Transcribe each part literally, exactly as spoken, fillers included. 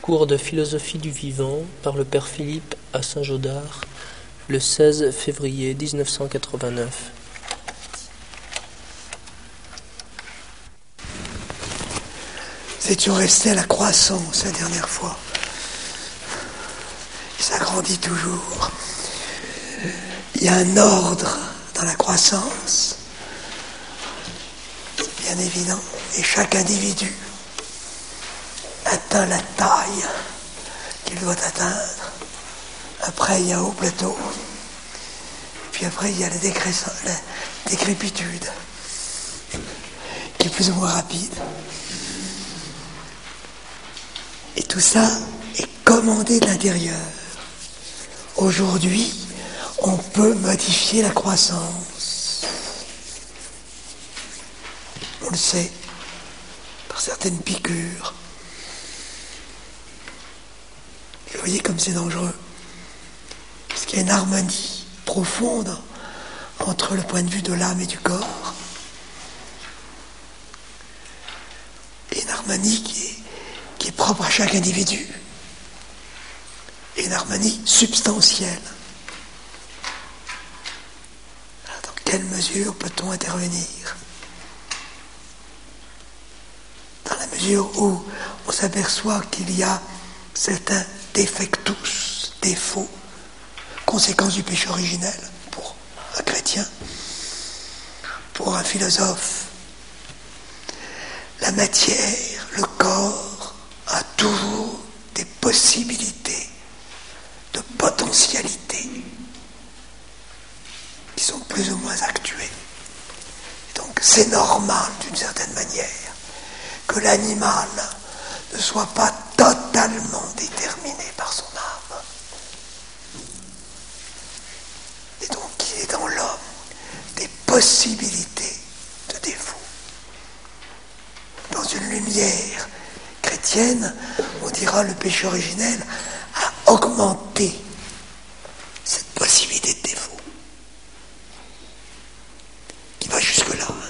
Cours de philosophie du vivant par le père Philippe à Saint-Gaudard, le seize février mille neuf cent quatre-vingt-neuf. Nous étions restés à la croissance la dernière fois. Et ça grandit toujours. Il y a un ordre dans la croissance, c'est bien évident, et chaque individu atteint la taille qu'il doit atteindre. Après, il y a un haut plateau. Puis après, il y a la, décréscence, la décrépitude, qui est plus ou moins rapide. Et tout ça est commandé de l'intérieur. Aujourd'hui, on peut modifier la croissance. On le sait, par certaines piqûres. Et vous voyez comme c'est dangereux. Parce qu'il y a une harmonie profonde entre le point de vue de l'âme et du corps. Et une harmonie qui est, qui est propre à chaque individu. Et une harmonie substantielle. Alors, dans quelle mesure peut-on intervenir ? Dans la mesure où on s'aperçoit qu'il y a certains defectus, défauts, conséquences du péché originel pour un chrétien, pour un philosophe. La matière, le corps, a toujours des possibilités de potentialité qui sont plus ou moins actuées. Donc c'est normal d'une certaine manière que l'animal ne soit pas totalement déterminé par son âme. Et donc il y a dans l'homme des possibilités de défaut. Dans une lumière chrétienne, on dira le péché originel a augmenté cette possibilité de défaut. Qui va jusque-là. Hein.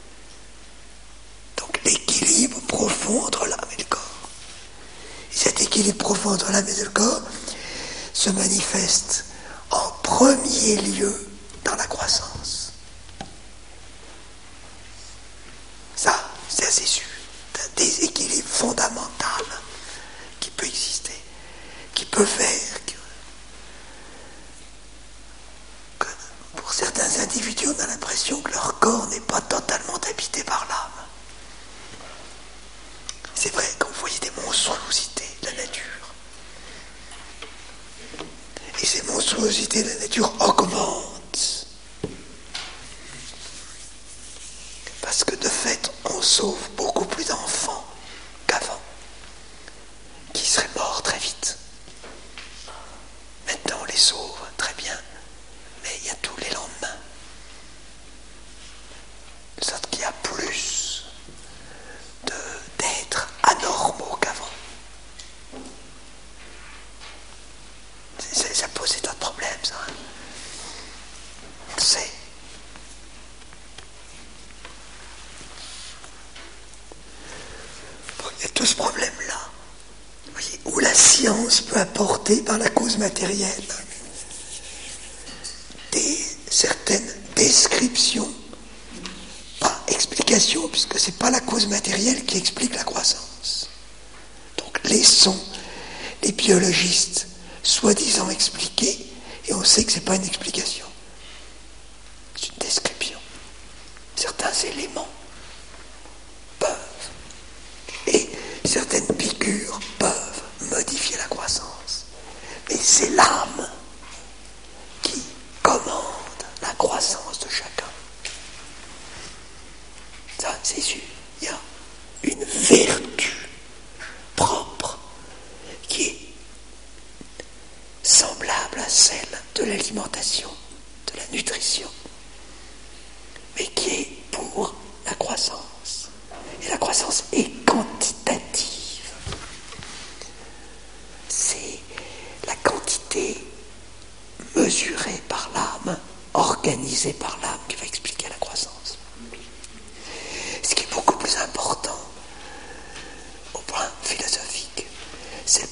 Donc l'équilibre profond entre l'âme et le corps. Et cet équilibre profond entre l'âme et le corps se manifeste en premier lieu dans la croissance. Ça, c'est assez sûr. C'est un déséquilibre fondamental qui peut exister, qui peut faire que, que pour certains individus, on a l'impression que leur corps n'est pas totalement habité par l'âme. C'est vrai, quand vous voyez des monstruosités de la nature, et ces monstruosités de la nature augmentent, parce que de fait, on sauve beaucoup plus d'enfants qu'avant, qui seraient morts très vite. Maintenant, on les sauve très bien, mais il y a tous les lendemains. De sorte qu'il y a plus de, d'êtres anormaux qu'avant. C'est, c'est, ça pose d'autres problèmes, ça. Hein. On le sait. Il y a tout ce problème-là, vous voyez, où la science peut apporter par la cause matérielle des, certaines descriptions, pas explications, puisque ce n'est pas la cause matérielle qui explique la croissance. Donc laissons les biologistes soi-disant expliquer, et on sait que ce n'est pas une explication. C'est une description. Certains éléments peuvent, et certaines piqûres peuvent modifier la croissance. Mais c'est l'âme qui commande la croissance de chacun. Ça, c'est sûr. Il y a une vertu propre qui est semblable à celle de l'alimentation, de la nutrition, mais qui est pour la croissance. Et la croissance est quantitative. C'est la quantité mesurée par l'âme, organisée par l'âme, qui va expliquer la croissance. Ce qui est beaucoup plus important au point philosophique, c'est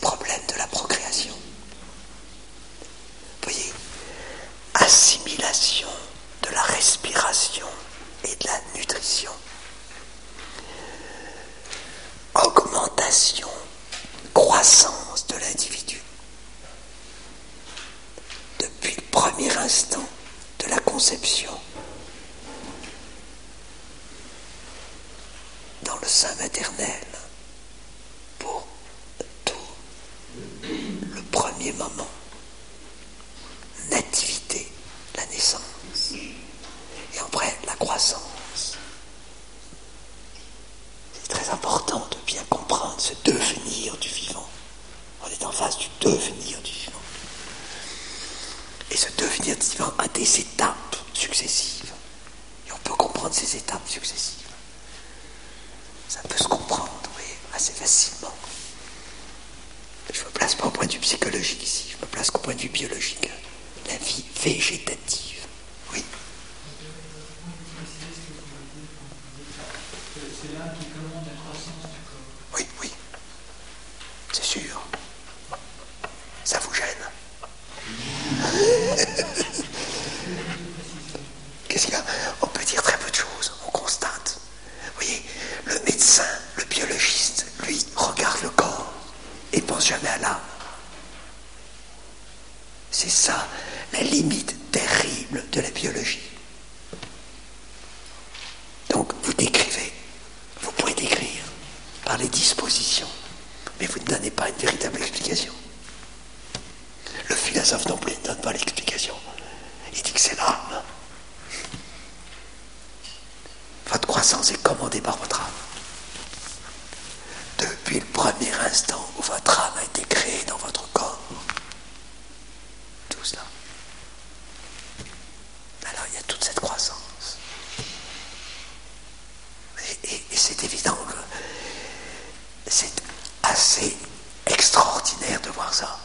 dans le sein maternel pour tout le premier moment. Nativité, la naissance. Et après, la croissance. C'est très important de bien comprendre ce devenir du vivant. On est en face du devenir du vivant. Et ce devenir du vivant a des étapes successives. Et on peut comprendre ces étapes successives. Ça peut se comprendre, oui, assez facilement. Je ne me place pas au point de vue psychologique ici, je me place qu'au point de vue biologique. La vie végétative. Oui. C'est là qui commande la croissance du corps. Oui, oui. C'est sûr. Ça vous gêne? Qu'est-ce qu'il y a? On peut dire très peu de choses, on constate. Vous voyez, le médecin, le biologiste, lui, regarde le corps et pense jamais à l'âme. C'est ça, la limite terrible de la biologie. Donc, vous décrivez, vous pouvez décrire par les dispositions, mais vous ne donnez pas une véritable explication. Le philosophe non plus ne donne pas l'explication. Il dit que c'est l'âme. Votre croissance est commandée par votre âme. Depuis le premier instant où votre âme a été créée dans votre corps. Tout cela. Alors il y a toute cette croissance. Et, et, et c'est évident que c'est assez extraordinaire de voir ça.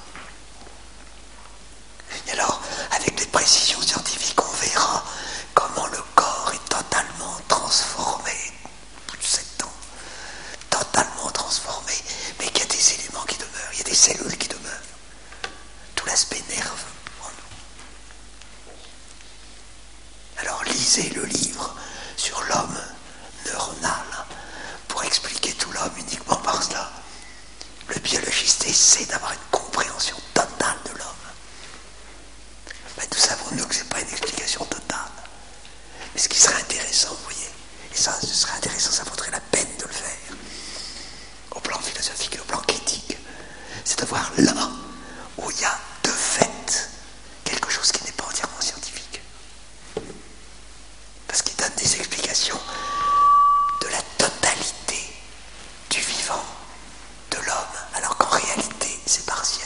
Et alors, avec les précisions scientifiques, on verra comment le corps est totalement transformé, au bout de sept ans, totalement transformé, mais qu'il y a des éléments qui demeurent, il y a des cellules qui demeurent. Tout l'aspect nerveux en nous. Alors, lisez le livre sur l'homme neuronal pour expliquer tout l'homme uniquement par cela. Le biologiste essaie d'avoir une compréhension totale de l'homme. Mais nous savons, nous, que ce n'est pas une explication totale. Mais ce qui serait intéressant, vous voyez, et ça, ce serait intéressant, ça vaudrait la peine de le faire, au plan philosophique et au plan critique, c'est de voir là où il y a de fait quelque chose qui n'est pas entièrement scientifique. Parce qu'il donne des explications de la totalité du vivant, de l'homme, alors qu'en réalité, c'est partiel.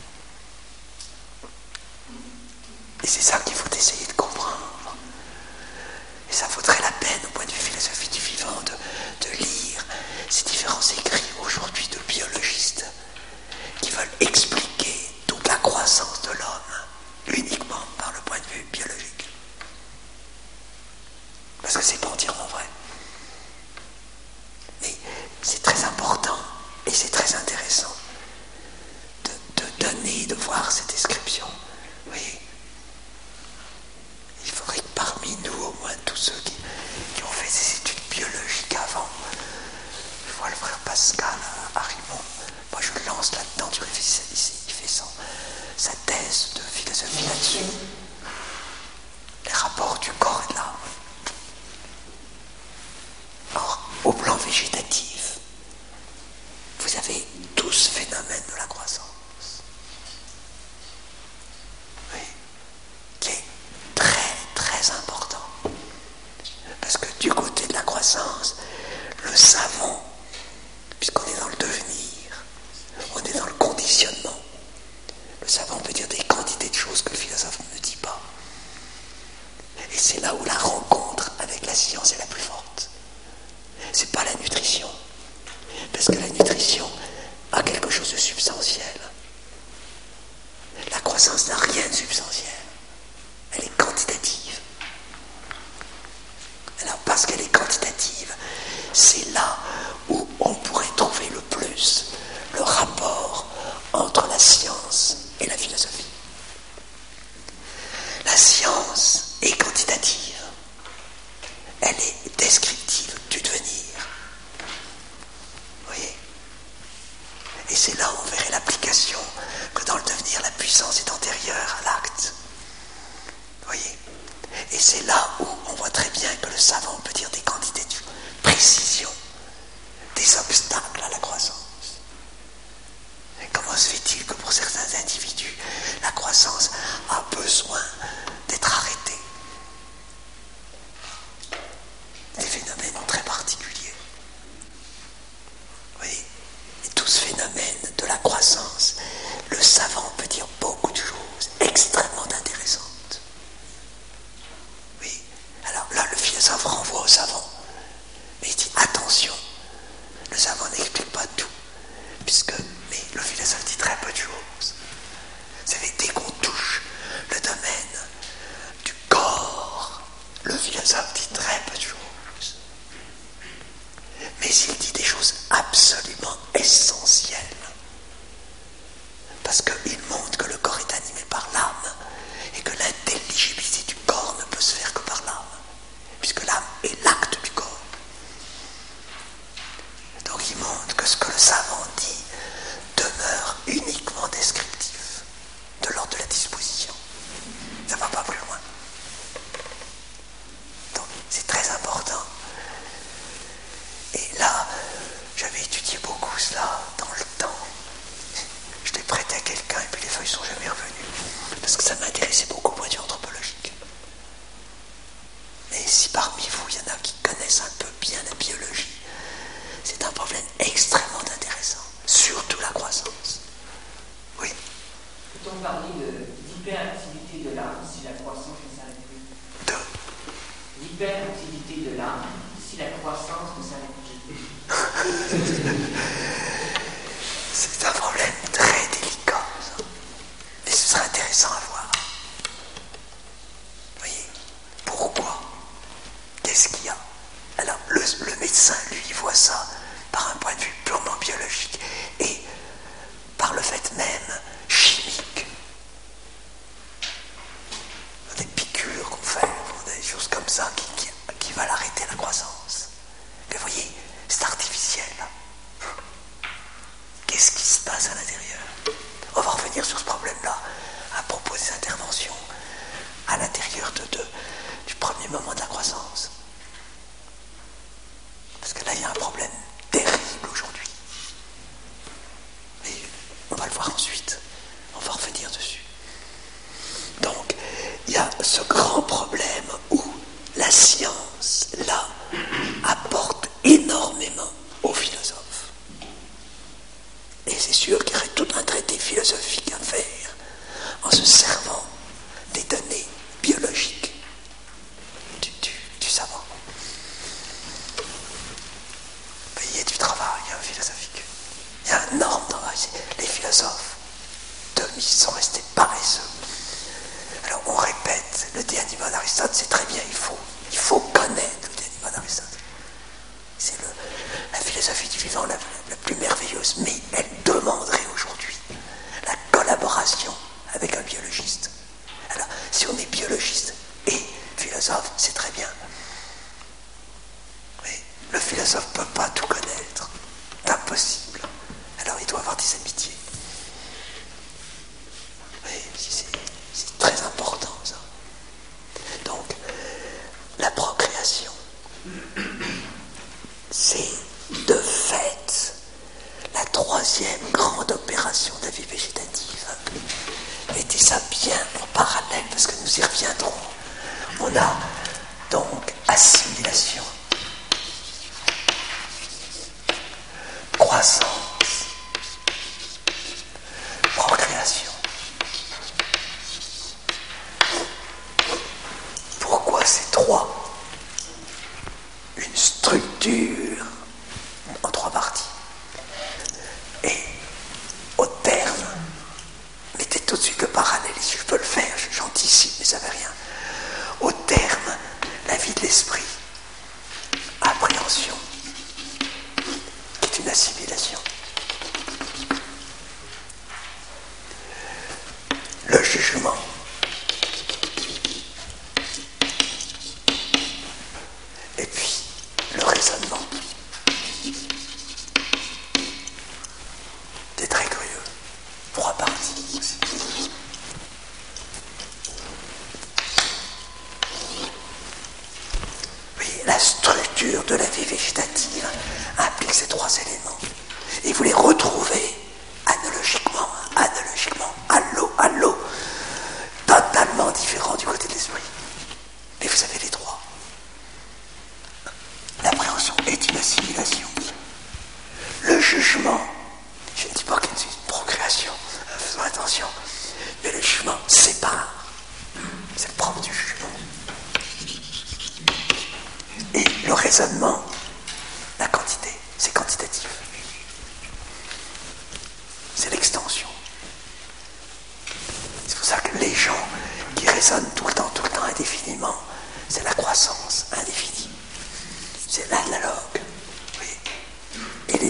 Et c'est ça qu'il faut essayer de comprendre. Et ça vaudrait la peine, au point de vue philosophie du vivant, de, de lire ces différents écrits aujourd'hui de biologistes qui veulent expliquer toute la croissance de l'homme uniquement par le point de vue biologique. Parce que c'est pas entièrement vrai. Mais c'est très important et c'est très intéressant de, de donner, de voir ces descriptions. Vous voyez ? Il faudrait que parmi nous, au moins tous ceux qui, qui ont fait des études biologiques avant, je vois le frère Pascal à Rimont, moi je le lance là-dedans, tu réfléchis ici, il fait son, sa thèse de philosophie là-dessus. Les rapports du corps et de l'âme. Or, au plan végétatif, vous avez tout ce phénomène de la croissance. Oui. Qui est très très important. Parce que du côté de la croissance, le savant, puisqu'on est dans le devenir, on est dans le conditionnement, le savant peut dire des quantités de choses que le philosophe ne dit pas. Et c'est là où la rencontre avec la science est la plus forte. C'est pas la nutrition, parce que la nutrition a quelque chose de substantiel. La croissance n'a rien de substantiel. Elle est quantitative. Alors parce qu'elle est quantitative, c'est là où on pourrait trouver le plus le rapport entre la science et la philosophie. La science est quantitative. Elle est descriptive du devenir. Vous voyez ? Et c'est là où on verrait l'application que dans le devenir, la puissance est antérieure à l'acte. Vous voyez ? Et c'est là où on voit très bien que le savant peut dire des quantités de précision mais il dit des choses absolument essentielles. Parce qu'il montre que le corps est animé par l'âme et que l'intelligibilité du corps ne peut se faire que par l'âme, puisque l'âme est l'acte du corps. Donc il montre que ce que le savant dit demeure uniquement descriptif, de l'ordre de la disposition. Ça ne va pas plus loin. Donc c'est très important. Et là, j'avais étudié beaucoup cela dans le temps. Je l'ai prêté à quelqu'un et puis les feuilles ne sont jamais revenues. Parce que ça m'intéressait beaucoup au point de vue anthropologique. Mais si parmi vous, il y en a qui connaissent un peu bien la biologie, c'est un problème extrêmement intéressant. Surtout la croissance. Oui. Peut-on parler d'hyperactivité de l'âme si la croissance ne s'arrête plus? De L'hyperactivité de l'âme si la croissance ne s'arrête plus. C'est un problème très délicat, ça. Mais ce serait intéressant à voir. Vous voyez, pourquoi? Qu'est-ce qu'il y a? Alors, le, le médecin, lui, voit ça par un point de vue purement biologique et par le fait même chimique. Des piqûres qu'on fait, des choses comme ça qui, qui, qui veulent arrêter la croissance. Mais vous voyez, c'est artificiel. Qu'est-ce qui se passe à l'intérieur? On va revenir sur ce problème-là à propos des interventions à l'intérieur de, de, du premier moment de la croissance. Parce que là, il y a un problème terrible aujourd'hui. Mais on va le voir ensuite. On va revenir dessus. Donc, il y a ce grand problème où la science, là, apporte énormément aux philosophes. Et c'est sûr qu'il y aurait tout un traité philosophique à faire en se servant des données biologiques du, du, du savant. Il y a du travail hein, philosophique. Il y a un énorme travail. Les philosophes de mise sont restés paresseux. Alors on répète, le De Anima d'Aristote, c'est très bien, il faut, il faut connaître le De Anima d'Aristote. C'est le, la philosophie du vivant la, la plus merveilleuse, mais elle demanderait aujourd'hui la collaboration avec un biologiste. Alors, si on est biologiste et philosophe, c'est très bien. Mais le philosophe ne peut pas tout connaître. C'est impossible. Alors, il doit avoir des amitiés. Oui, c'est, c'est très important, ça. Donc, la procréation, c'est de fait la troisième grande opération de la vie végétative. Mettez ça bien en parallèle parce que nous y reviendrons. On a donc assimilation, croissance, procréation. Pourquoi ces trois? Une structure en trois parties. Et au terme, mettez tout de suite le parallèle, si je peux le faire, j'anticipe, mais ça ne fait rien. Au terme, la vie de l'esprit, appréhension, qui est une assimilation.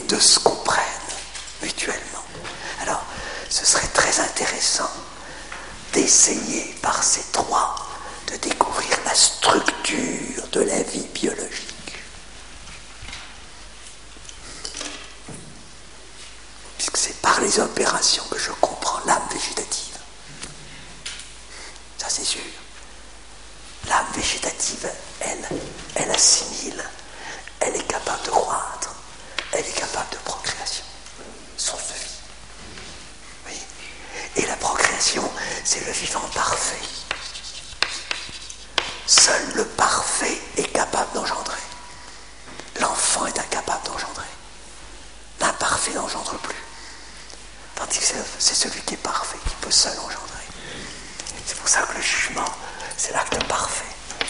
deux se comprennent mutuellement. Alors, ce serait très intéressant d'essayer par ces trois de découvrir la structure de la vie biologique. Puisque c'est par les opérations que je comprends l'âme végétative. Ça c'est sûr. L'âme végétative, elle, elle assimile, elle est capable de croître, elle est capable de procréation, source de vie. Oui. Et la procréation, c'est le vivant parfait. Seul le parfait est capable d'engendrer. L'enfant est incapable d'engendrer. L'imparfait n'engendre plus. Tandis que c'est celui qui est parfait qui peut seul engendrer. C'est pour ça que le jugement, c'est l'acte parfait.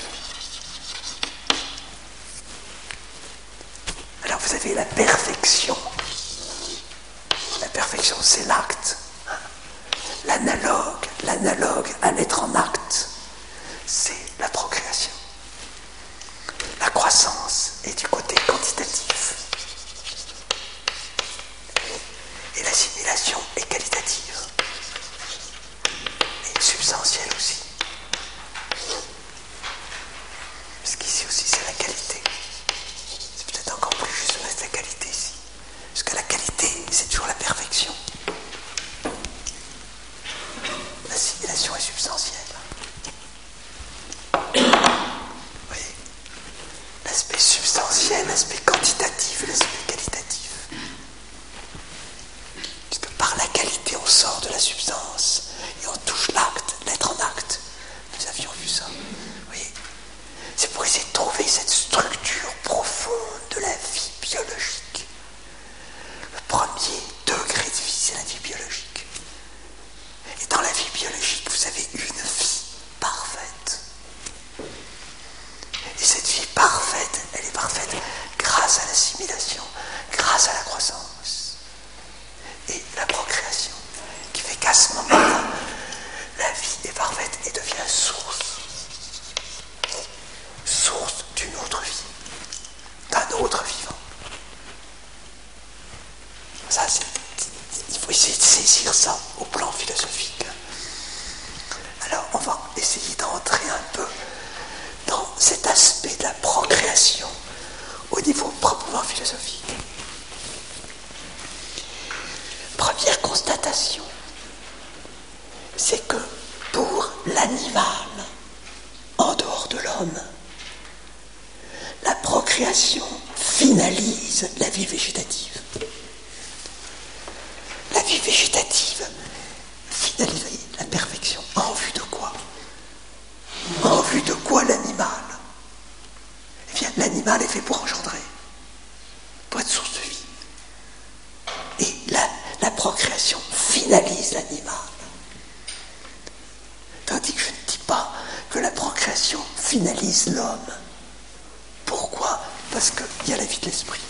Alors vous avez la perfection. La perfection, c'est l'acte. L'analogue, l'analogue à l'être en acte, c'est la procréation. La croissance est du côté quantitatif. Et l'assimilation est qualitative. Et substantielle aussi. Parce qu'ici aussi c'est la qualité. C'est peut-être encore plus juste de mettre la qualité ici. Parce que la qualité, c'est toujours la perfection. L'assimilation est substantielle. Oui. L'aspect substantiel, l'aspect quantitatif et l'aspect qualitatif. Puisque par la qualité, on sort de la substance et on touche l'acte, l'être en acte. Nous avions vu ça. Oui. C'est pour essayer de trouver cette structure profonde de la vie biologique. Le premier degré de vie, c'est la vie biologique. Et dans la vie biologique, vous avez une vie parfaite. Et cette vie parfaite, elle est parfaite grâce à l'assimilation, grâce à la croissance et la procréation, qui fait qu'à ce moment-là, la vie est parfaite et devient source, source d'une autre vie, d'un autre vivant. Ça, c'est, il faut essayer de saisir ça au plan philosophique. Alors, on va essayer d'entrer un peu dans cet aspect de la procréation au niveau proprement philosophique. Première constatation, c'est que pour l'animal, en dehors de l'homme, la procréation finalise la vie végétative. La vie végétative finalise la perfection. En vue de quoi ? En vue de quoi l'animal ? Eh bien, l'animal est fait pour engendrer, pour être source de vie. Et la, la procréation finalise l'animal. Tandis que je ne dis pas que la procréation finalise l'homme. Pourquoi ? Parce qu'il y a la vie de l'esprit.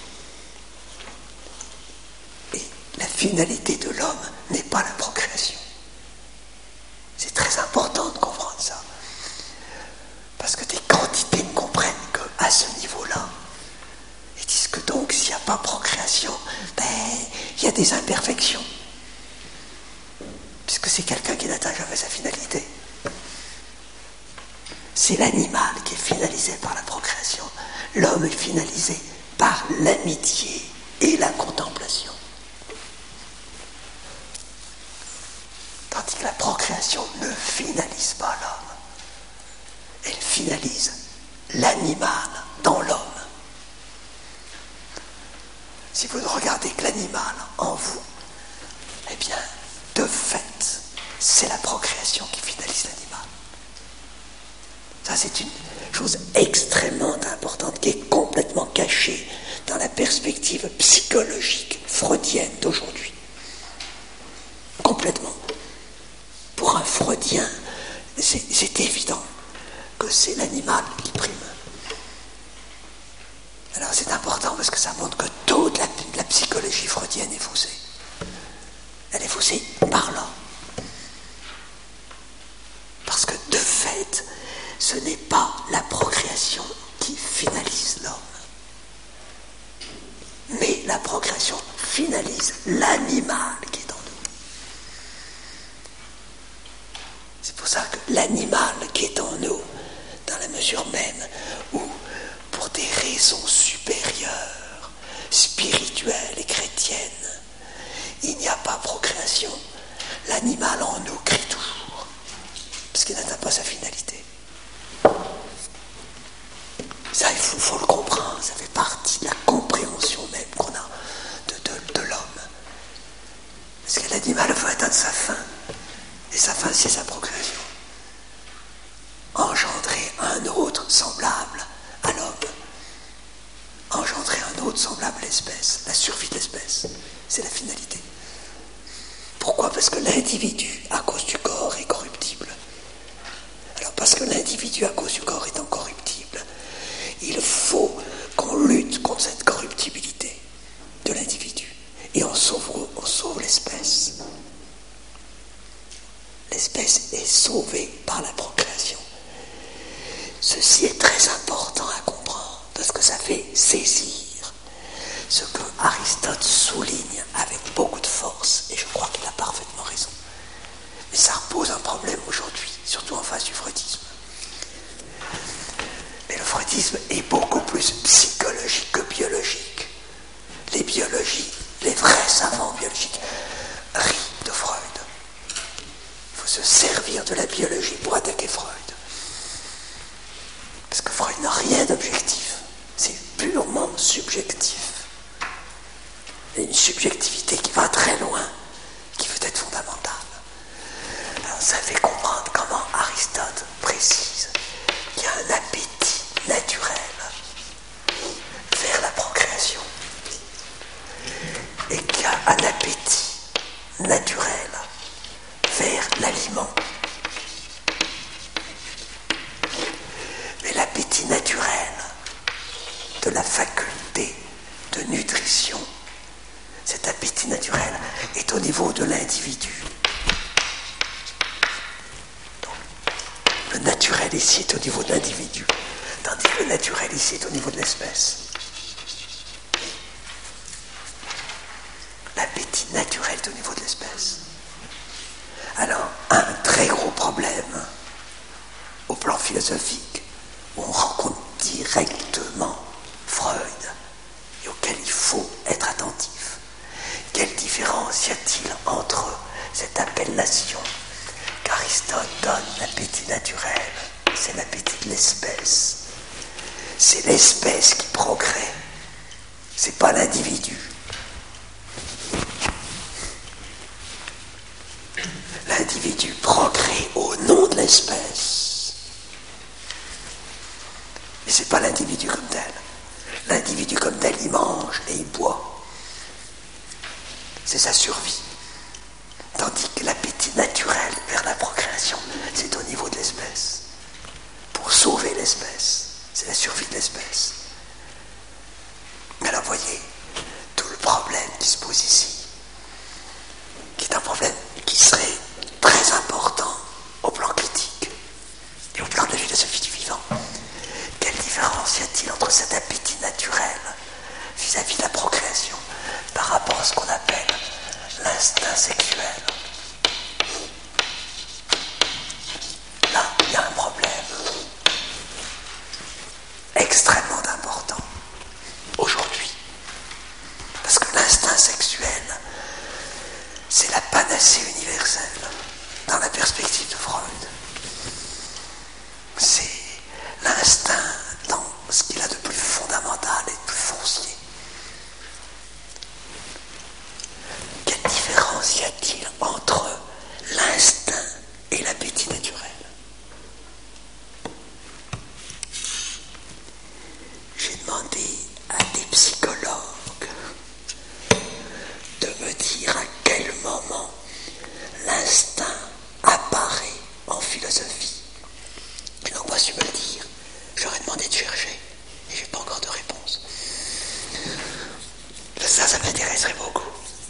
Et la finalité de l'homme n'est pas la procréation. C'est très important de comprendre ça. Parce que des quantités ne comprennent qu'à ce niveau-là. Ils disent que donc, s'il n'y a pas procréation, ben, il y a des imperfections. Puisque c'est quelqu'un qui n'atteint jamais sa finalité. C'est l'animal qui est finalisé par la procréation. L'homme est finalisé par l'amitié et la contemplation. Tandis que la procréation ne finalise pas l'homme. Elle finalise l'animal dans l'homme. Si vous ne regardez que l'animal en vous, eh bien, de fait, c'est la procréation qui finalise l'animal. Ça, c'est une chose extrêmement importante qui est complètement cachée dans la perspective psychologique freudienne d'aujourd'hui. Complètement. Pour un freudien, c'est, c'est évident que c'est l'animal qui prime. Alors c'est important parce que ça montre que toute la, la psychologie freudienne est faussée. Elle est faussée par là. Parce que de fait, ce n'est pas la procréation qui finalise l'homme, mais la procréation finalise l'animal qui est en nous. C'est pour ça que l'animal qui est en nous, dans la mesure même où, pour des raisons supérieures, spirituelles et chrétiennes, il n'y a pas procréation, l'animal en nous crie toujours, parce qu'il n'atteint pas sa finalité. Ça, il faut, faut le comprendre, ça fait partie de la compréhension même qu'on a de, de, de l'homme. Parce que l'animal veut atteindre sa fin, et sa fin, c'est sa procréation. Engendrer un autre semblable à l'homme, engendrer un autre semblable à l'espèce, la survie de l'espèce, c'est la finalité. Pourquoi ? Parce que l'individu, à cause du corps, est corruptible. Alors parce que l'individu, à cause du corps, est incorruptible, il faut qu'on lutte contre cette corruptibilité de l'individu. Et on sauve, on sauve l'espèce. L'espèce est sauvée par la procréation. Ceci est très important à comprendre, parce que ça fait saisir ce que Aristote souligne avec beaucoup de force, et je crois qu'il a parfaitement raison. Mais ça repose un problème aujourd'hui, surtout en face du freudisme. Mais le freudisme est beaucoup plus psychologique que biologique. Les biologies, les vrais savants biologiques, rient de Freud. Il faut se servir de la biologie pour attaquer Freud. Parce que Freud n'a rien d'objectif. C'est purement subjectif. Et une subjectivité qui va très loin, qui veut être fondamentale. Alors ça fait comprendre comment Aristote précise qu'il y a un appétit naturel vers la procréation. Et qu'il y a un appétit naturel vers l'aliment. Mais l'appétit naturel de la faculté de nutrition, cet appétit naturel est au niveau de l'individu. Donc, le naturel ici est au niveau de l'individu, tandis que le naturel ici est au niveau de l'espèce. L'appétit naturel est au niveau de l'espèce. Alors, un très gros problème au plan philosophique, où on rencontre directement Freud et auquel il faut être attentif. Quelle différence y a-t-il entre cette appellation qu'Aristote donne l'appétit naturel, c'est l'appétit de l'espèce. C'est l'espèce qui procrée, c'est pas l'individu. L'individu procrée au nom de l'espèce. Mais c'est pas l'individu comme tel. L'individu comme tel, il mange et il boit. C'est sa survie. Tandis que l'appétit naturel vers la procréation, c'est au niveau de l'espèce. Pour sauver l'espèce, c'est la survie de l'espèce. Alors voyez, tout le problème qui se pose ici, qui est un problème qui serait très important au plan critique et au plan de la philosophie du vivant. Quelle différence y a-t-il entre cet appétit naturel vis-à-vis de la procréation par rapport à ce qu'on appelle l'instinct sexuel? Là, il y a un problème extrêmement important aujourd'hui. Parce que l'instinct sexuel, c'est la panacée universelle dans la perspective de Freud. C'est l'instinct dans ce qu'il a de plus fondamental et de plus foncier. Quelle différence y a-t-il entre l'instinct et l'appétit naturel? J'ai demandé à des psychologues de me dire à quel moment l'instinct apparaît en philosophie. Ils n'ont pas su me le dire. J'aurais demandé de chercher et j'ai pas encore de réponse. Ça, ça m'intéresserait beaucoup.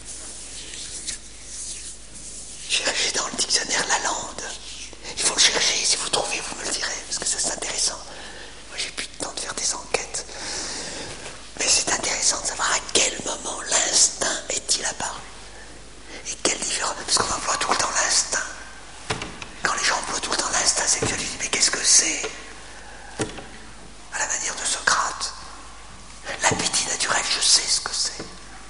Cherchez dans le dictionnaire Lalande. Il faut le chercher. Si vous trouvez, vous me le direz, parce que ça, c'est intéressant. Moi, j'ai plus de temps de faire des enquêtes. Mais c'est intéressant de savoir à quel moment moment l'instinct est-il apparu? Et quelle différence? Parce qu'on emploie tout le temps l'instinct. Quand les gens emploient tout le temps l'instinct, c'est que je dis, mais qu'est-ce que c'est? À la manière de Socrate. L'appétit naturel, je sais ce que c'est.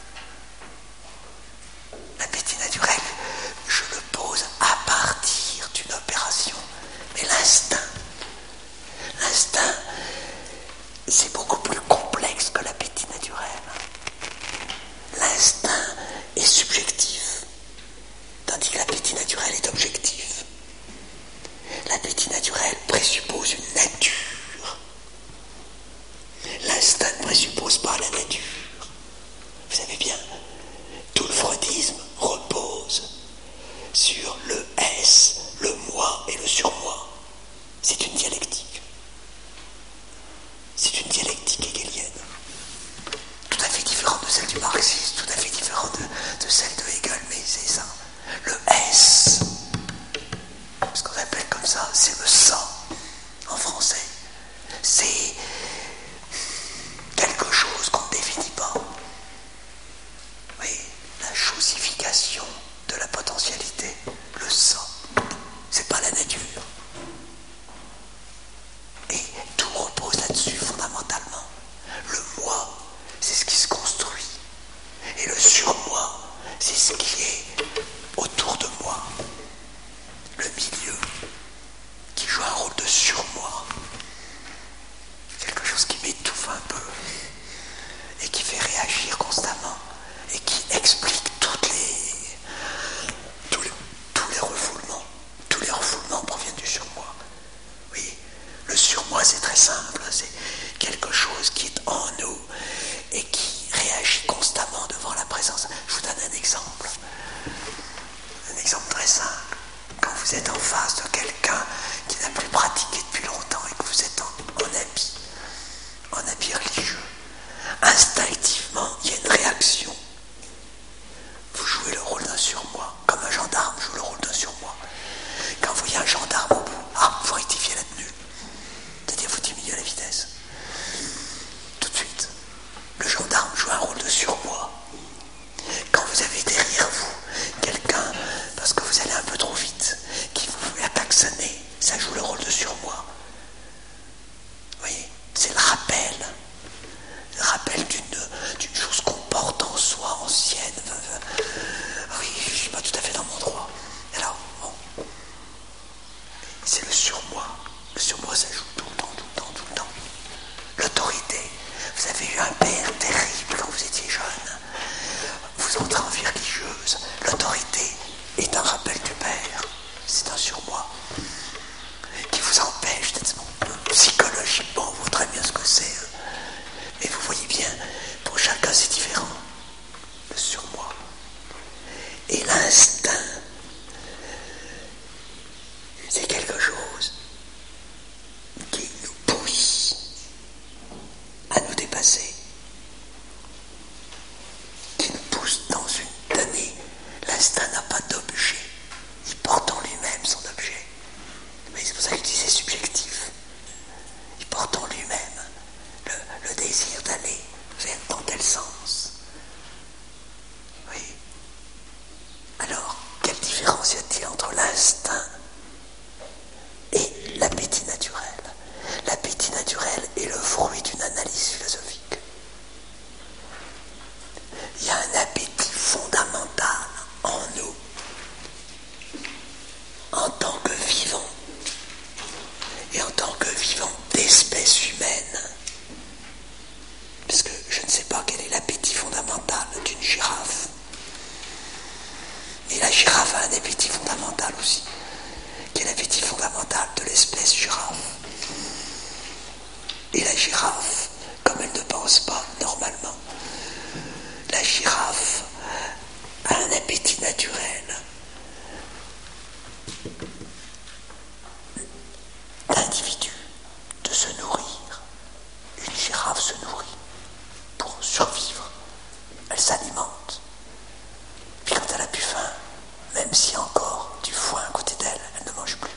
L'appétit naturel, je le pose à partir d'une opération. Mais l'instinct, l'instinct, c'est beaucoup plus complexe que l'appétit naturel. L'instinct est subjectif, tandis que l'appétit naturel est objectif. L'appétit naturel présuppose une nature. L'instinct ne présuppose pas la nature. Vous savez bien, tout le freudisme repose sur le S, le moi et le surmoi. C'est une dialectique. C'est une dialectique hegelienne. Tout à fait différente de celle du marxisme, tout à fait différente de, de celle de Hegel, mais c'est ça. Le S, ce qu'on appelle comme ça, c'est le sang en français. C'est quelque chose qu'on ne définit pas. Oui, la chosification de la potentialité, le sang, c'est pas la nature. Et tout repose là-dessus fondamentalement. Le moi, c'est ce qui se construit. Et le surmoi, c'est ce qui est autour de moi. Le milieu, qui joue un rôle de surmoi. Quelque chose qui m'étouffe un peu. Et qui fait réagir constamment. Et qui explique toutes les, tous les, tous les refoulements. Tous les refoulements proviennent du surmoi. Oui, le surmoi, c'est très simple. C'est quelque chose qui est en nous et qui réagit constamment devant la présence. Je vous donne un exemple. Un exemple très simple. Quand vous êtes en face de quelqu'un qui n'a plus pratiqué depuis longtemps et que vous êtes en, en habit, en habit religieux, instinctivement, il y a une réaction. Vous jouez le rôle d'un surmoi, comme un gendarme joue le rôle d'un surmoi. Quand vous voyez un gendarme au bout, ah, vous rectifiez la tenue. C'est-à-dire, vous diminuez la vitesse. Tout de suite. Le gendarme joue un rôle de surmoi. Quand vous avez derrière vous quelqu'un, parce que vous allez un peu trop vite, qui vous met à klaxonner, ça joue le rôle de surmoi. Vous voyez, c'est le rappel. Le rappel d'une, d'une chose qu'on porte en soi, ancienne. Oui, je ne suis pas tout à fait dans mon droit. Alors, bon. C'est le surmoi. Le surmoi, ça joue tout le temps, tout le temps, tout le temps. L'autorité. Vous avez eu un père terrible quand vous étiez jeune. Vous entrez en vie religieuse. L'autorité est un rappel du père. C'est un surmoi qui vous empêche d'être psychologiquement, vous voyez très bien ce que c'est. Et vous voyez bien, pour chacun c'est différent. Le surmoi. Et l'instinct, c'est quelque chose qui nous pousse à nous dépasser, qui nous pousse dans une donnée. L'instinct n'a pas d'objet, il porte en lui-même son objet. Mais c'est pour ça que je dis c'est subjectif. Il porte en lui-même le, le désir d'aller vers dans tel sens. Oui. Alors, quelle différence y a-t-il entre l'instinct et l'appétit naturel? L'appétit naturel est le fruit d'une analyse philosophique. Il y a un appétit fondamental en nous, en tant que vivant, et en tant que vivant d'espèce humaine. Parce que je ne sais pas quel est l'appétit fondamental d'une girafe. Mais la girafe a un appétit fondamental aussi, qui est l'appétit fondamental de l'espèce girafe. Et la girafe, comme elle ne pense pas normalement, la girafe a un appétit naturel d'individu, de se nourrir. Une girafe se nourrit pour survivre. Elle s'alimente. Puis quand elle a plus faim, même s'il y a encore du foin à côté d'elle, elle ne mange plus.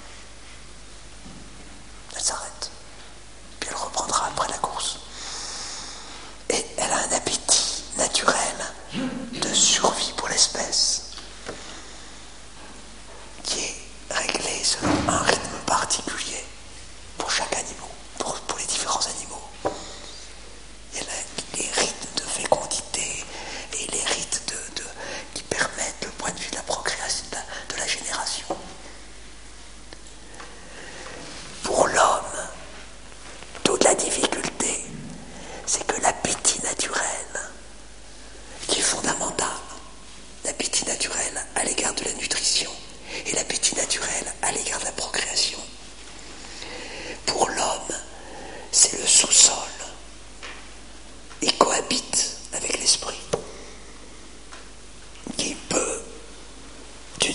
Elle s'arrête. Puis elle reprendra après la course. Et elle a un appétit naturel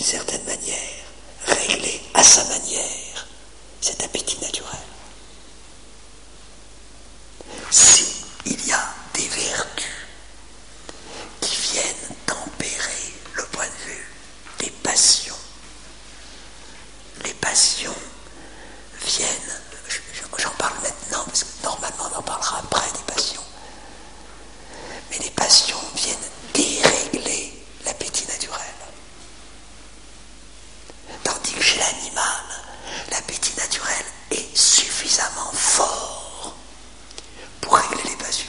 d'une certaine manière, réglé à sa manière cet appétit naturel. S'il y a des vertus qui viennent tempérer le point de vue des passions, les passions viennent, j'en parle maintenant parce que normalement on en parlera après des passions, mais les passions viennent dérégler l'appétit naturel. Tandis que chez l'animal, l'appétit naturel est suffisamment fort pour régler les passions.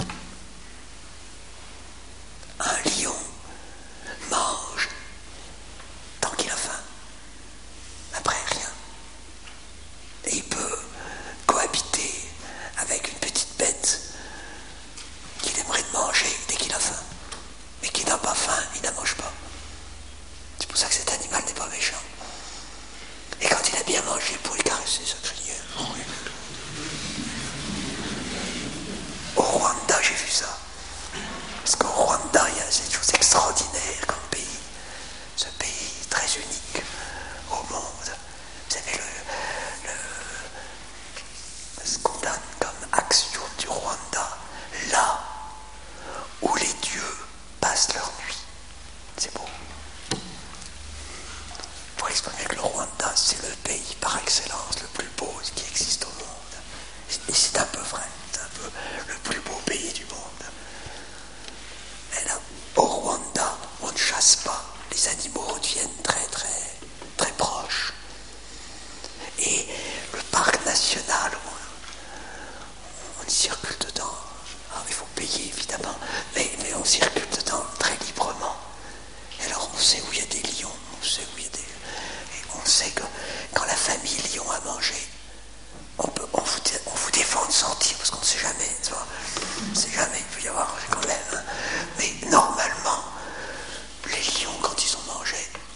Un lion mange tant qu'il a faim, après rien. Et il peut cohabiter avec une petite bête qu'il aimerait manger dès qu'il a faim, mais qui n'a pas faim, il ne mange pas. C'est pour ça que cet animal n'est pas méchant. Et quand il a bien mangé, pour lui caresser sa crinière. Au Rwanda, j'ai vu ça. Parce qu'au Rwanda, il y a cette chose extraordinaire comme pays. Ce pays très unique au monde. Vous savez, le, le, ce qu'on donne comme action du Rwanda, là où les dieux passent leur nuit. C'est beau. Pour exprimer que le Rwanda, c'est le pays par excellence le plus beau qui existe au monde. Et c'est un peu vrai, c'est un peu le plus beau pays du monde. Mais là, au Rwanda, on ne chasse pas. Les animaux deviennent très très très proches. Et le parc national, on, on y circule dedans. Alors, il faut payer évidemment, mais, mais on circule dedans très librement. Et alors on sait où il y a des lions, on sait où il y a des... Et on sait que quand la famille lion a mangé, on, peut, on, vous, on vous défend de sortir, parce qu'on ne sait jamais, tu vois. On ne sait jamais, il peut y avoir quand même. Hein. Mais normalement, les lions, quand ils ont mangé,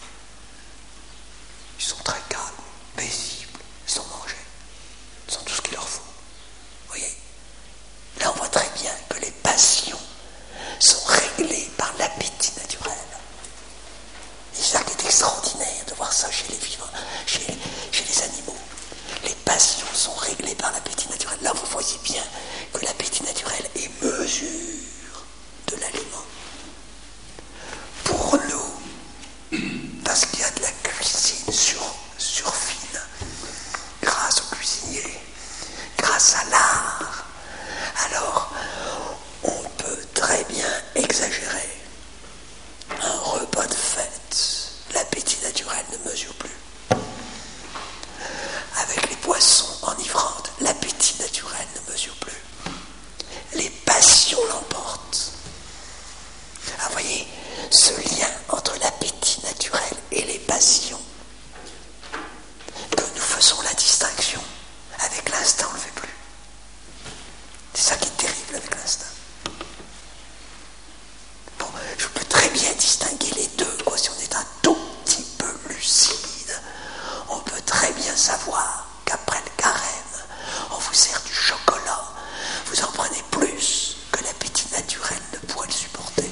ils sont très calmes, paisibles, ils ont mangé. Ils ont tout ce qu'il leur faut. Vous voyez ? Là, on voit très bien que les passions sont réglées par l'appétit naturel. Et c'est ça qui est extraordinaire de voir ça chez les vivants, chez, chez les animaux. Les passions sont réglées par l'appétit naturel. Là, vous voyez bien que l'appétit naturel est mesure de l'aliment. Pour nous, parce qu'il y a de la cuisine sur, sur fine, grâce aux cuisiniers, grâce à l'art, alors on peut très bien exagérer. Un repas de fête, l'appétit naturel ne mesure plus. Avec les boissons enivrantes, l'appétit naturel ne mesure plus. Les passions l'emportent. Ah, vous voyez, ce lien entre l'appétit naturel et les passions, que nous faisons la distinction, avec l'instinct, on ne le fait plus. C'est ça qui est terrible avec l'instinct. Bon, je peux très bien distinguer les deux, quoi. Si on est un tout petit peu lucide, on peut très bien savoir qu'après le carême, on vous sert du chocolat, vous en prenez plus que l'appétit naturel ne pourrait le supporter.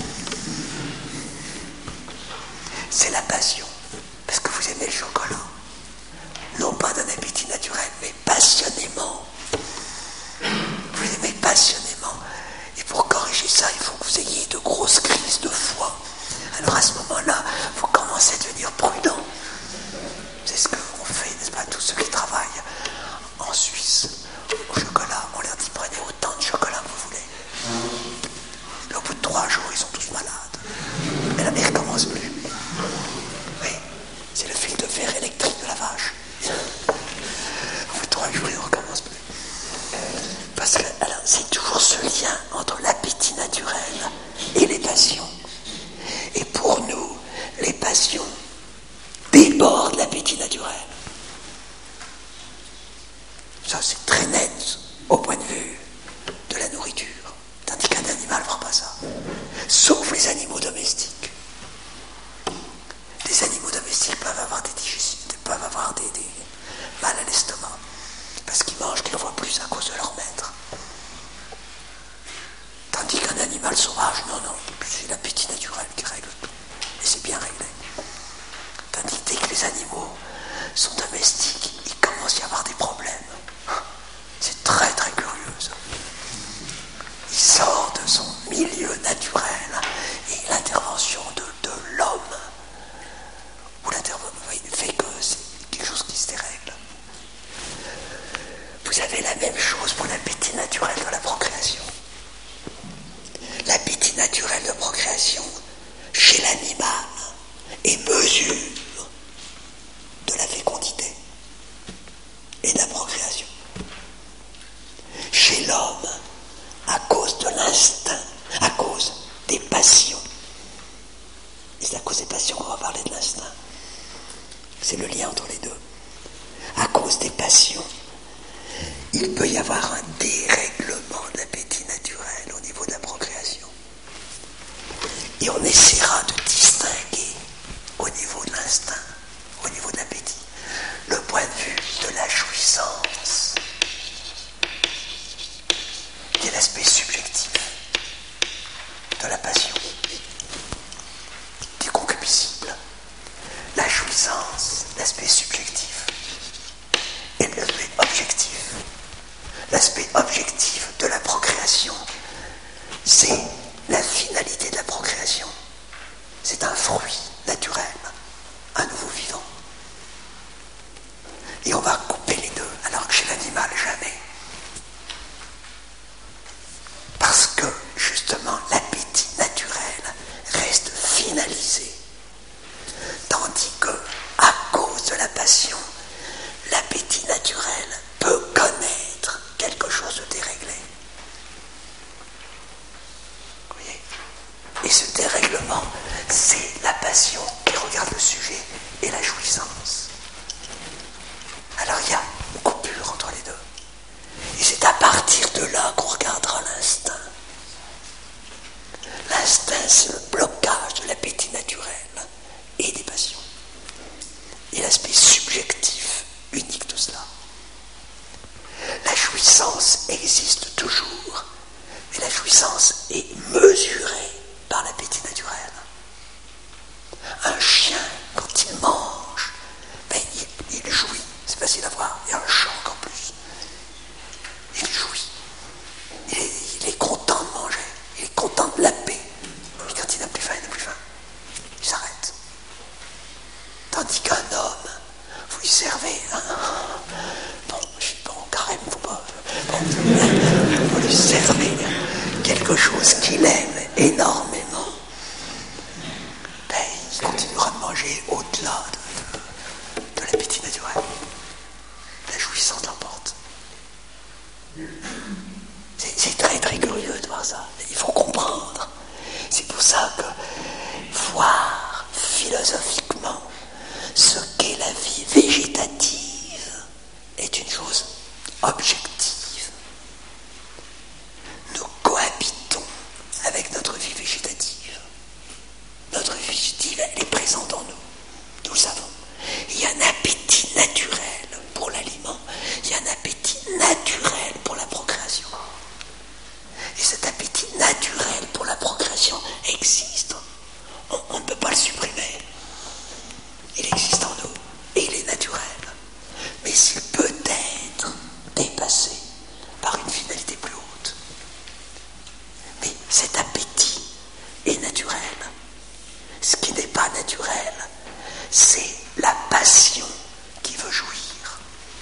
C'est la passion, parce que vous aimez le chocolat. Non pas d'un appétit naturel, mais passionnément. Vous aimez passionnément. Et pour corriger ça, il faut que vous ayez de grosses crises de foi. Alors à ce moment-là, vous commencez à devenir prudent. C'est ce qu'on fait, n'est-ce pas, tous ceux qui travaillent en Suisse au chocolat. On leur dit prenez autant de chocolat que vous voulez. Et au bout de trois jours, ils sont tous malades. Et la mère ne recommence plus. Oui, c'est le fil de fer électrique de la vache. Au bout de trois jours, ils ne recommencent plus. Parce que alors, c'est toujours ce lien entre l'appétit naturel et les passions. Et pour nous, les passions débordent l'appétit naturel. Ça, c'est très net au point de vue de la nourriture. Tandis qu'un animal ne fera pas ça. Sauf les animaux domestiques. Les animaux domestiques peuvent avoir des digestions, peuvent avoir des, des mal à l'estomac. Parce qu'ils mangent qu'ils ne voient plus à cause de leur maître. Tandis qu'un animal sauvage, non, non, c'est l'appétit naturel qui règle tout. Et c'est bien réglé. naturel de procréation chez l'animal est mesure de la fécondité et de la procréation. Chez l'homme, à cause de l'instinct, à cause des passions, et c'est à cause des passions qu'on va parler de l'instinct, c'est le lien entre les deux, à cause des passions, il peut y avoir un dérèglement de l'appétit naturel au niveau de la procréation. Et on essaiera de distinguer au niveau de l'instinct, au niveau de l'appétit, le point de vue de la jouissance, qui est l'aspect subjectif de la passion, du concupiscible. La jouissance, l'aspect subjectif, et l'aspect objectif. L'aspect objectif de la procréation, c'est la finalité de la procréation. C'est un fruit naturel, un nouveau vivant. Et on va couper les deux, alors que chez l'animal, jamais. Parce que, justement, l'appétit naturel reste finalisé. Tandis que, à cause de la passion, l'appétit naturel peut connaître quelque chose de déréglé. Vous voyez ? Et ce dérèglement, c'est la passion qui regarde le sujet et la jouissance. Alors il y a une coupure entre les deux. Et c'est à partir de là qu'on regardera l'instinct. L'instinct, c'est le blocage de l'appétit naturel et des passions. Et l'aspect subjectif, unique de cela. La jouissance existe toujours, mais la jouissance est mesurée par l'appétit naturel. Un chien, quand il mange, ben, il, il jouit. C'est facile à voir. Il y a un chant en plus. Il jouit. Il est, il est content de manger. Il est content de laper. Et quand il n'a plus faim, il n'a plus faim. Il s'arrête. Tandis qu'un homme, vous lui servez un... Bon, je suis bon, carême, faut pas... Bon, vous lui servez quelque chose qu'il aime énormément. Ben, il continuera de manger au-delà de, de, de l'appétit naturel. La jouissance l'emporte. C'est, c'est très très curieux de voir ça. Il faut comprendre. C'est pour ça que voir philosophiquement ce qu'est la vie végétative est une chose objective. Nous cohabitons avec notre vie végétative. Notre vie végétative, elle est présente en nous. Nous le savons. Il y a un appétit naturel pour l'aliment. Il y a un appétit naturel pour la procréation. Et cet appétit naturel pour la procréation existe. On, on ne peut pas le supprimer. Il existe en nous et il est naturel. Mais il peut être dépassé par une finalité plus haute. Mais cet appétit est naturel. Ce qui n'est pas naturel, c'est la passion qui veut jouir.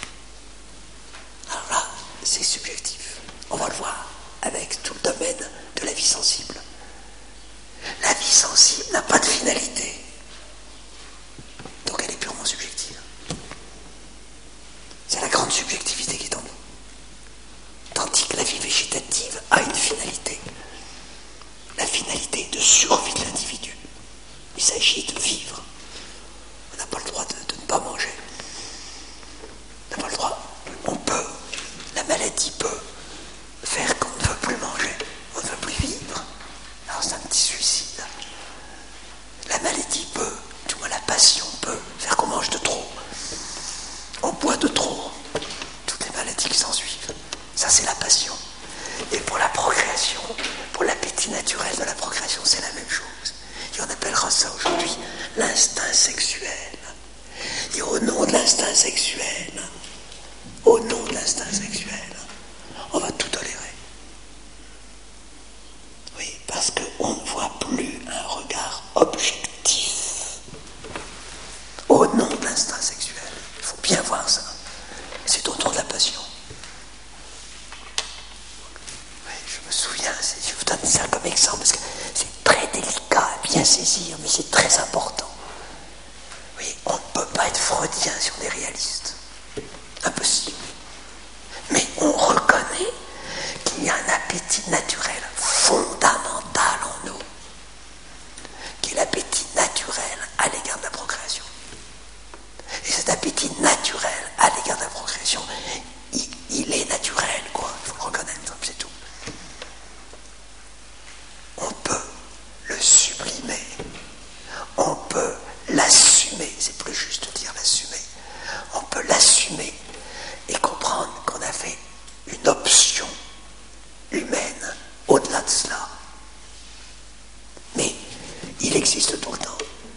Alors là, c'est subjectif. On va le voir avec tout le domaine de la vie sensible. La vie sensible n'a pas de finalité. Donc elle est purement subjective. C'est la grande subjectivité qui est en nous. Tandis que la vie végétative a une finalité. La finalité de survie de l'individu. Il s'agit de vivre. On n'a pas le droit de, de ne pas manger. On n'a pas le droit. On peut. La maladie peut faire qu'on ne veut plus manger. On ne veut plus vivre. Alors c'est un petit suicide. La maladie peut, du moins la passion peut, faire qu'on mange de trop. On boit de trop. Toutes les maladies qui s'en suivent. Ça, c'est la passion. Et pour la procréation, pour l'appétit naturel de la procréation, c'est la même chose. Et on appellera ça aujourd'hui bien saisir, mais c'est très important. Oui, on ne peut pas être freudien si on est réaliste. Impossible. Mais on reconnaît qu'il y a un appétit naturel fondamental en nous, qui est l'appétit naturel à l'égard de la procréation. Et cet appétit naturel à l'égard de la procréation, il, il est naturel, quoi. Il faut le reconnaître, c'est tout. On peut le sublimer, on peut l'assumer, c'est plus juste de dire l'assumer, on peut l'assumer et comprendre qu'on a fait une option humaine au-delà de cela. Mais il existe tout le temps.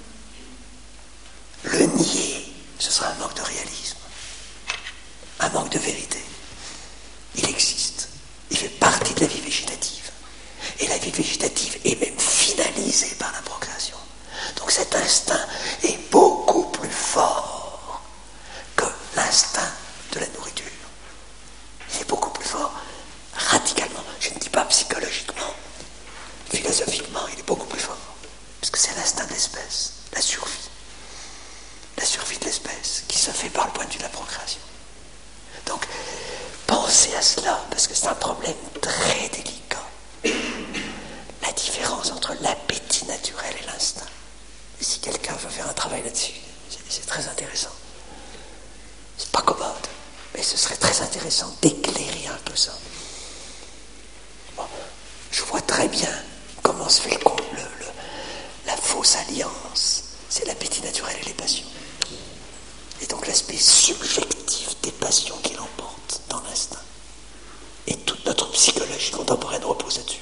Le nier, ce sera un manque de réalisme, un manque de vérité. Il existe, il fait partie de la vie végétative. Et la vie végétative est même finalisée par la procréation. Donc cet instinct est beaucoup plus fort que l'instinct de la nourriture. Il est beaucoup plus fort, radicalement. Je ne dis pas psychologiquement, philosophiquement, il est beaucoup plus fort. Parce que c'est l'instinct de l'espèce, la survie. La survie de l'espèce qui se fait par le point de vue de la procréation. Donc, pensez à cela, parce que c'est un problème très délicat. La différence entre l'appétit naturel et l'instinct. Et si quelqu'un veut faire un travail là-dessus, c'est, c'est très intéressant. C'est pas commode, mais ce serait très intéressant d'éclairer un peu ça. Bon, je vois très bien comment se fait le, le, le, la fausse alliance. C'est l'appétit naturel et les passions. Et donc l'aspect subjectif des passions qui l'emportent dans l'instinct. Et toute notre psychologie contemporaine repose là-dessus.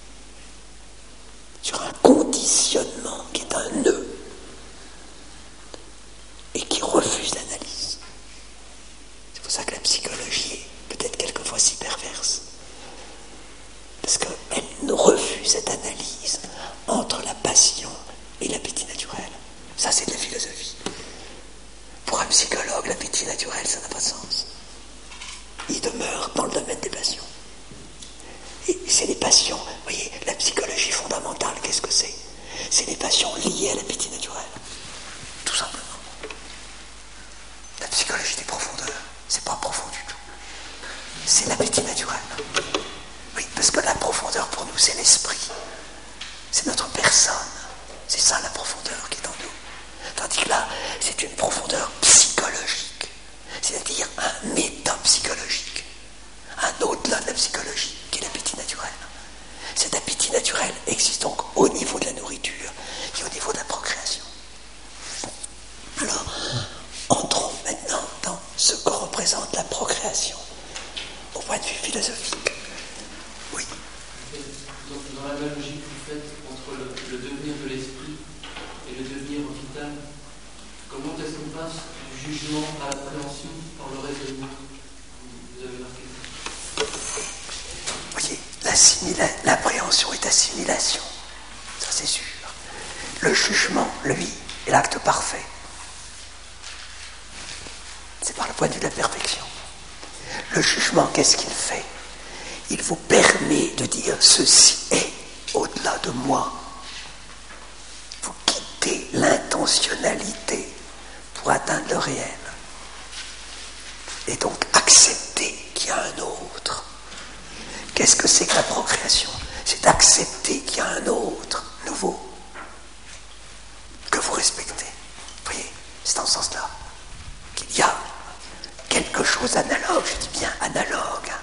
Sur un conditionnement qui est un nœud et qui refuse l'analyse. C'est pour ça que la psychologie est peut-être quelquefois si perverse. Parce qu'elle nous refuse cette analyse entre la passion et l'appétit naturel. Ça, c'est de la philosophie. Pour un psychologue, l'appétit naturel, ça n'a pas de sens. Il demeure dans le domaine des passions. Et c'est les passions, vous voyez, la psychologie fondamentale, qu'est-ce que c'est? C'est les passions liées à l'appétit naturel. Tout simplement. La psychologie des profondeurs, c'est pas profond du tout. C'est l'appétit naturel. Oui, parce que la profondeur pour nous, c'est l'esprit. C'est notre personne. C'est ça la profondeur qui est en nous. Tandis que là, c'est une profondeur psychologique. C'est-à-dire un métapsychologique. Un au-delà de la psychologie, qui est l'appétit naturel. Cet appétit naturel existe donc au niveau de la nourriture et au niveau de la procréation. Alors, entrons maintenant dans ce que représente la procréation au point de vue philosophique. Oui. Dans, dans l'analogie que vous faites entre le, le devenir de l'esprit et le devenir vital, comment est-ce qu'on passe du jugement à l'appréhension par le raisonnement? Vous avez marqué. Vous voyez, l'appréhension est assimilation, ça c'est sûr. Le jugement, lui, est l'acte parfait. C'est par le point de vue de la perfection. Le jugement, qu'est-ce qu'il fait? Il vous permet de dire ceci est au-delà de moi. Vous quittez l'intentionnalité pour atteindre le réel. Et donc accepter qu'il y a un autre. Qu'est-ce que c'est que la procréation? C'est d'accepter qu'il y a un autre, nouveau, que vous respectez. Vous voyez, c'est dans ce sens-là qu'il y a quelque chose d'analogue, je dis bien analogue, hein,